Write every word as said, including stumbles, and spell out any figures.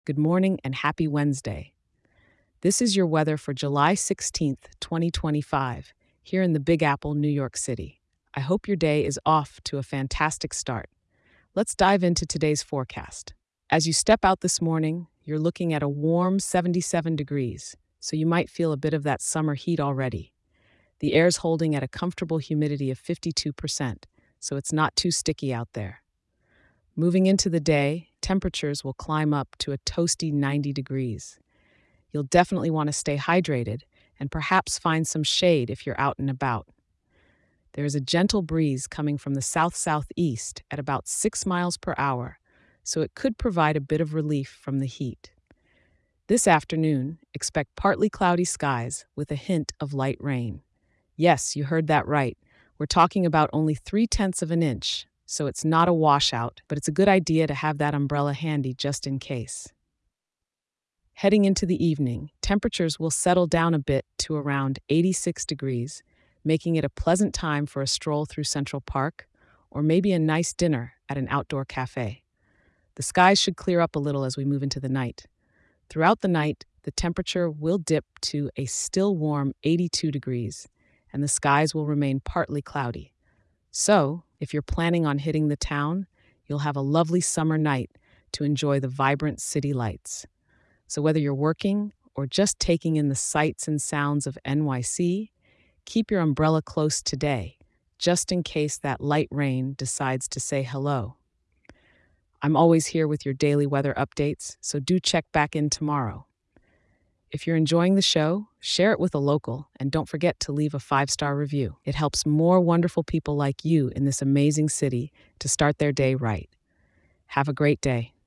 Good morning and happy Wednesday. This is your weather for July sixteenth, twenty twenty-five, here in the Big Apple, New York City. I hope your day is off to a fantastic start. Let's dive into today's forecast. As you step out this morning, you're looking at a warm seventy-seven degrees, so you might feel a bit of that summer heat already. The air's holding at a comfortable humidity of fifty-two percent, so it's not too sticky out there. Moving into the day, temperatures will climb up to a toasty ninety degrees. You'll definitely want to stay hydrated and perhaps find some shade if you're out and about. There is a gentle breeze coming from the south-southeast at about six miles per hour, so it could provide a bit of relief from the heat. This afternoon, expect partly cloudy skies with a hint of light rain. Yes, you heard that right. We're talking about only three-tenths of an inch, so it's not a washout, but it's a good idea to have that umbrella handy just in case. Heading into the evening, temperatures will settle down a bit to around eighty-six degrees, making it a pleasant time for a stroll through Central Park or maybe a nice dinner at an outdoor cafe. The skies should clear up a little as we move into the night. Throughout the night, the temperature will dip to a still warm eighty-two degrees, and the skies will remain partly cloudy. So, if you're planning on hitting the town, you'll have a lovely summer night to enjoy the vibrant city lights. So whether you're working or just taking in the sights and sounds of N Y C, keep your umbrella close today, just in case that light rain decides to say hello. I'm always here with your daily weather updates, so do check back in tomorrow. If you're enjoying the show, share it with a local, and don't forget to leave a five-star review. It helps more wonderful people like you in this amazing city to start their day right. Have a great day.